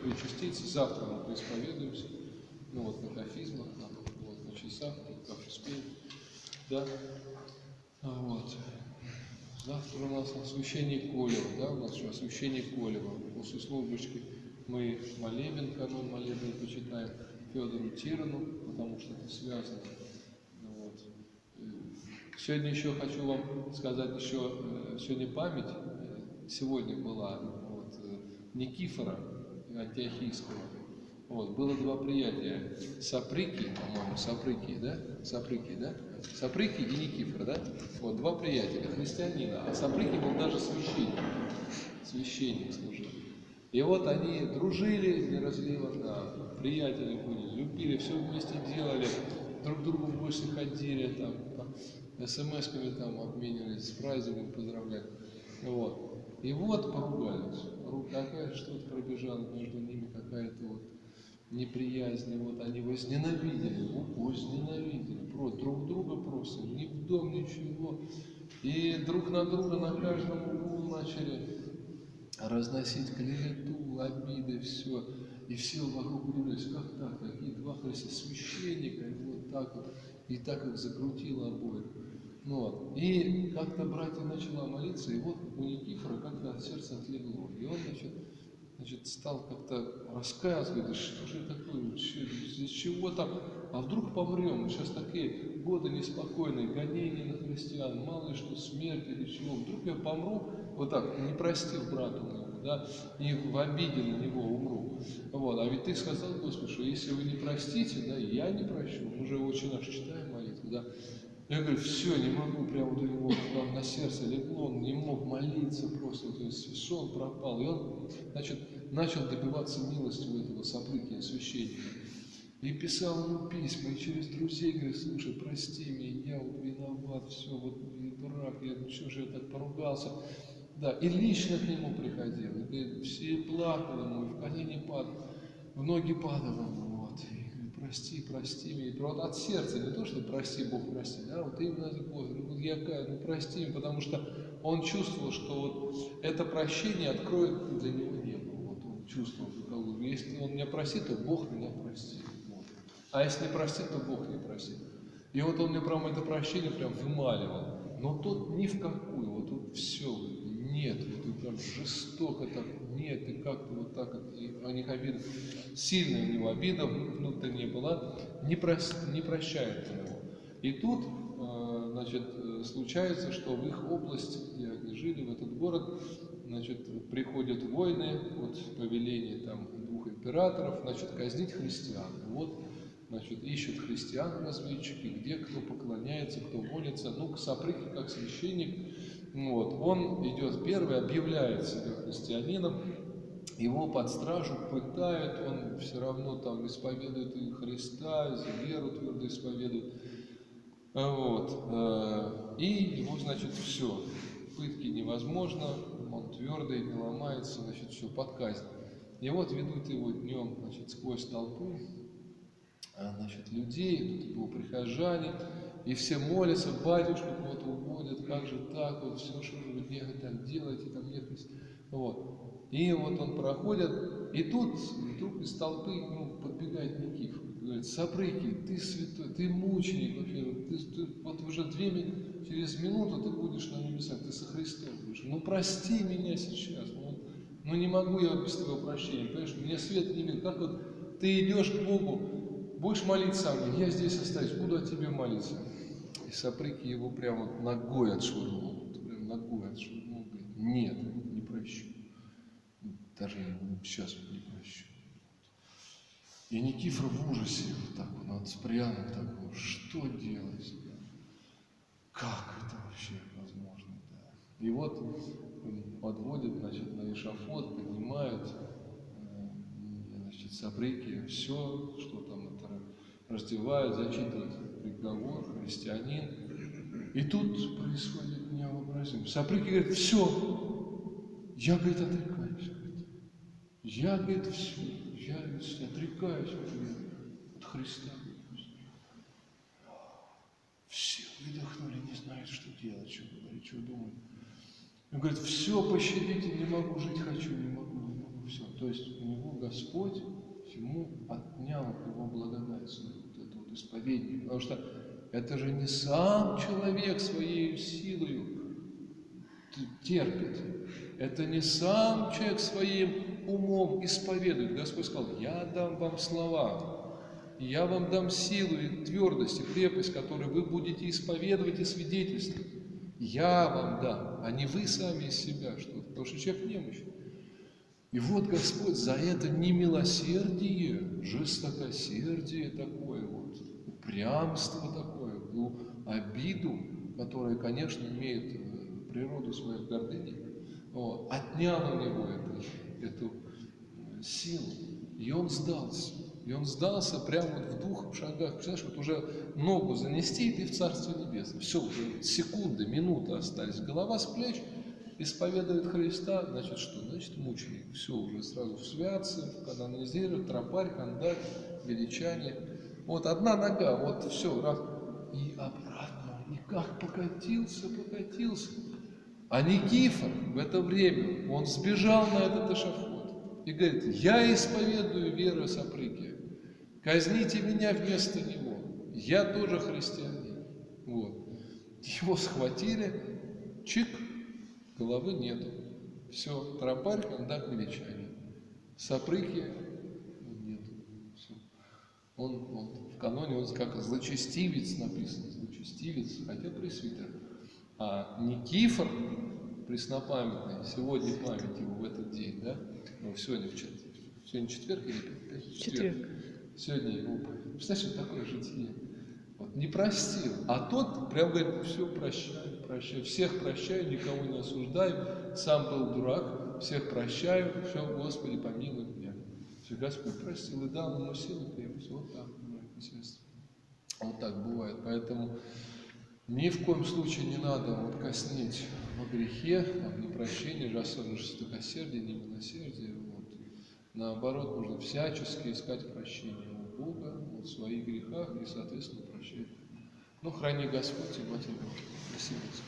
причаститься. Завтра мы поисповедуемся. Ну вот на кафизмах, вот, на часах, как успеем. Да? Вот. Завтра у нас освящение Колева, да, у нас еще освящение Колева. После службочки мы молебен, канон молебен почитаем Федору Тирану, потому что это связано. Вот. Сегодня еще хочу вам сказать, еще сегодня память, сегодня была вот, Никифора Антиохийского. Вот, было два приятия, Сапрыкий, по-моему, Сапрыкий, да? Сапрыкий и Никифор, да? Вот, два приятеля, христианина, а Сапрыкий был даже священник служил. И вот они дружили неразрывно, приятели были, любили, все вместе делали, друг к другу в гости ходили, там, смс-ками там обменивались, с праздником поздравляли. Вот. И вот поругались. Какая-то что-то пробежала между ними, какая-то вот неприязнь, вот они возненавидели, друг друга просто, ни в дом, ничего. И друг на друга на каждом углу начали разносить клевету, обиды, все. И все вокруг удивлялись, как так, такие два священника, и вот так вот, и так их закрутило обоих. Ну, вот. И как-то братья начала молиться, и вот у Никифора как-то от сердца отлегло. И он, значит, стал как-то раскаиваться, говорит, да что же такое, из чего там, а вдруг помрем, сейчас такие годы неспокойные, гонения на христиан, мало ли что, смерть или чего, вдруг я помру, вот так, не простив брату моему, да, и в обиде на него умру. Вот, а ведь ты сказал, Господи, что если вы не простите, да, я не прощу, мы же очень наш читаем молитву, да. Я говорю, все, не могу, прямо вот у него там на сердце легло, он не мог молиться просто, то есть сон пропал. И он, значит, начал добиваться милости у этого Сапрыкия, священника. И писал ему письма, и через друзей говорит, слушай, прости меня, я вот виноват, все, вот я дурак, что же я так поругался. Да, и лично к нему приходил, и говорит, все плакал ему, и в колени падал, в ноги падал ему, вот, и говорит, прости меня, вот от сердца, не то, что прости, Бог прости, да, вот именно такое, вот я каю, ну прости меня, потому что он чувствовал, что вот это прощение откроет для него небо, вот он чувствовал, если он меня простит, то Бог меня простит, вот. А если не простит, то Бог не простит. И вот он мне прям это прощение прям вымаливал, но тут ни в какую, вот тут все, нет, вот прям жестоко так, нет, и как-то вот так, и у них обида, сильная у него обида внутренняя была, не прощает его. И тут, значит, случается, что в их область, где они жили, в этот город, значит, приходят войны, вот повеление там двух императоров, значит, казнить христиан. Вот, значит, ищут христиан-разведчики, где кто поклоняется, кто молится. Ну, к Сапрыке, как священник, вот, он идет первый, объявляет себя христианином, его под стражу пытают, он все равно там исповедует Христа, веру твердо исповедует. Вот. И его, значит, все, пытки невозможно, он твердый, не ломается, значит, все, под казнь. И вот ведут его днем, значит, сквозь толпу, значит, людей, тут его прихожане, и все молятся, батюшку кого-то уводят, как же так, вот все, что же вы так делаете, там нет. Вот. И вот он проходит, и тут вдруг из толпы подбегает Никифор, говорит, Сапрыкий, ты святой, ты мученик, вообще, ты вот уже через минуту ты будешь на небесах, ты со Христом будешь. Ну прости меня сейчас, ну не могу я без твоего прощения, понимаешь, мне свет не видно, как вот ты идешь к Богу, будешь молиться о мне, я здесь остаюсь, буду о тебе молиться. И Сапрыкий его прямо вот ногой отшвырнул, говорит, нет, не прощу, даже сейчас не прощу. И Никифор в ужасе, вот так вот, с пряным таком, что делать? Как это вообще возможно? Да? И вот подводят, значит, на эшафот, поднимают, значит, Сапрыкия, все, что там это раздевают, зачитывают приговор, христианин. И тут происходит невообразимое. Сапрыкий говорит, все, я, говорит, отрекаюсь. Я, говорит, все, я отрекаюсь от Христа. Все выдохнули, не знают, что делать, что говорить, что думать. Он говорит, все, пощадите, не могу жить, хочу, не могу все. То есть у него Господь ему отнял его благодать, вот это вот исповедание. Потому что это же не сам человек своей силой терпит. Это не сам человек своим умом исповедует. Господь сказал: я дам вам слова, и я вам дам силу и твердость, и крепость, которую вы будете исповедовать и свидетельствовать. Я вам дам, а не вы сами из себя что-то, потому что человек немощный. И вот Господь за это немилосердие, жестокосердие такое вот, упрямство такое, обиду, которая, конечно, имеет природу своей гордыни, вот, отнял у него эту силу, и он сдался. И он сдался прямо вот в 2 шагах. Представляешь, вот уже ногу занести, и ты в Царстве Небесном. Все, уже секунды, минуты остались. Голова с плеч, исповедует Христа, значит что? Значит мученик. Все, уже сразу в святце, канонизирует, тропарь, кандаль, величание. Вот одна нога, вот все, раз. И обратно. И как покатился. А Никифор в это время, он сбежал на этот эшафот и говорит: я исповедую веру Сапрыкия, казните меня вместо него, я тоже христианин. Вот. Его схватили, чик, головы нету. Все, тропарь, кандак, величание. Сапрыкия нету. Все. Он в каноне, он как злочестивец написано, злочестивец, хотя пресвитер. А Никифор преснопамятный, сегодня память его в этот день, да? Ну, сегодня четверг или пятница? Четверг. Сегодня его память. Представляешь, вот такое житие. Вот не простил, а тот прям говорит: все, прощаю, всех прощаю, никого не осуждаю, сам был дурак, всех прощаю, все, Господи, помилуй меня. Все, Господь простил и дал ему силу, крепость. Вот так, братья и сестры. Вот так бывает. Поэтому ни в коем случае не надо вот коснеть во грехе, там, непрощение, особенно жестокосердие, немилосердие. Вот. Наоборот, нужно всячески искать прощение у Бога вот, в своих грехах и, соответственно, прощать. Ну, храни Господь и Матерь Божия. Спасибо.